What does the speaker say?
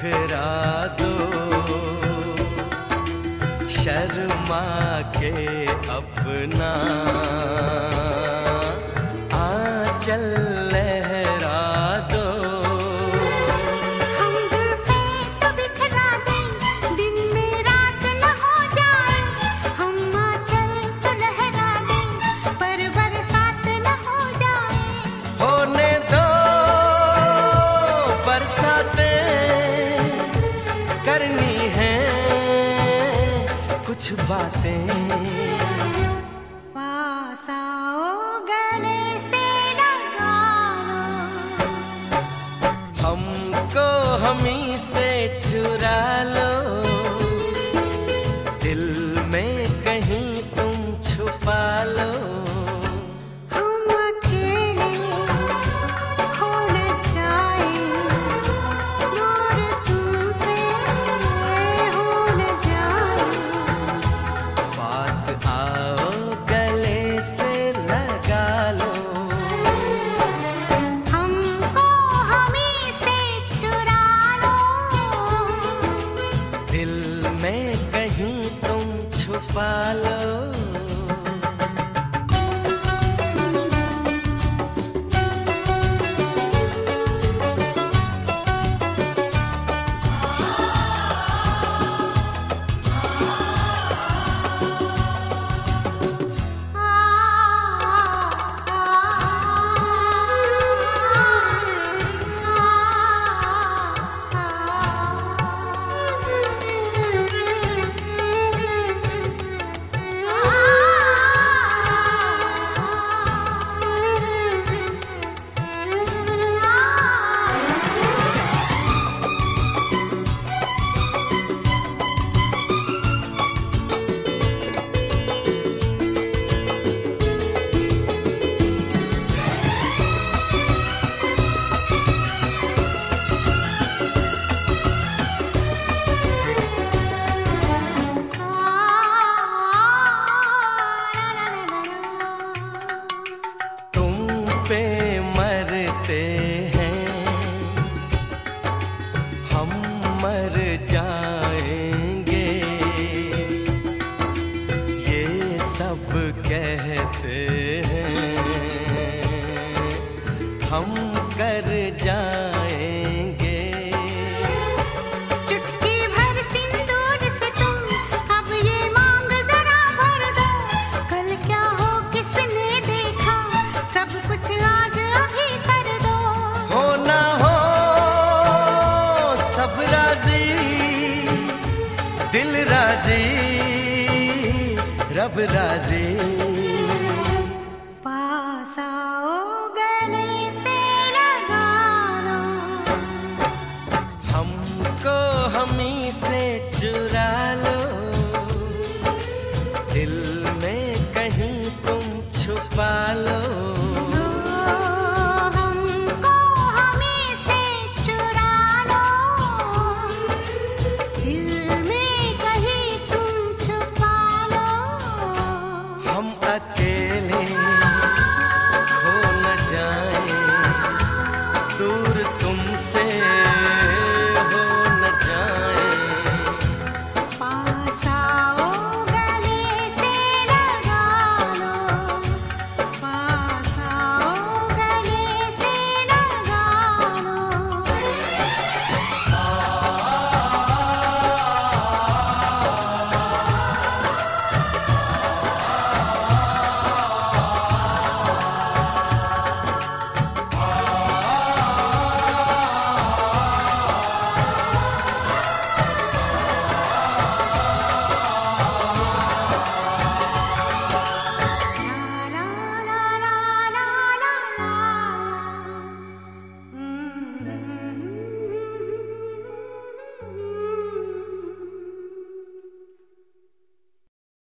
बिखरा दो, शर्मा के अपना आंचल लहरा दो। हम जुल्फे तो बिखरा दें, दिन में रात न हो जाए। हम आंचल तो लहरा दें, पर बरसात न हो जाए। होने दो बरसातें, करनी है कुछ बातें। पास आओ गले से लगा लो, हमको हमी से चुरा लो, दिल में कहीं तुम छुपा लो। हम अकेले खो न जाए, दूर तुमसे हो न जाए। पास आओ गले से लगा लो, हमको हमी से चुरा लो, दिल में कहीं तुम छुपा लो। पे मरते हैं हम, मर जाएंगे, ये सब कहते हैं हम कर जाएंगे। चुटकी भर सिंदूर से तुम अब ये मांग जरा भर दो। कल क्या हो किसने देखा, सब कुछ आज अभी कर दो। हो ना हो सब राजी, दिल राजी, रब राजी। पास आओ गले से लगा लो, हमको हमी से चुरा लो, दिल में कहीं तुम छुपा लो। हमको हमी से चुरा लो, दिल में कहीं तुम छुपा लो। हम अकेले खो न जाए, दूर तुम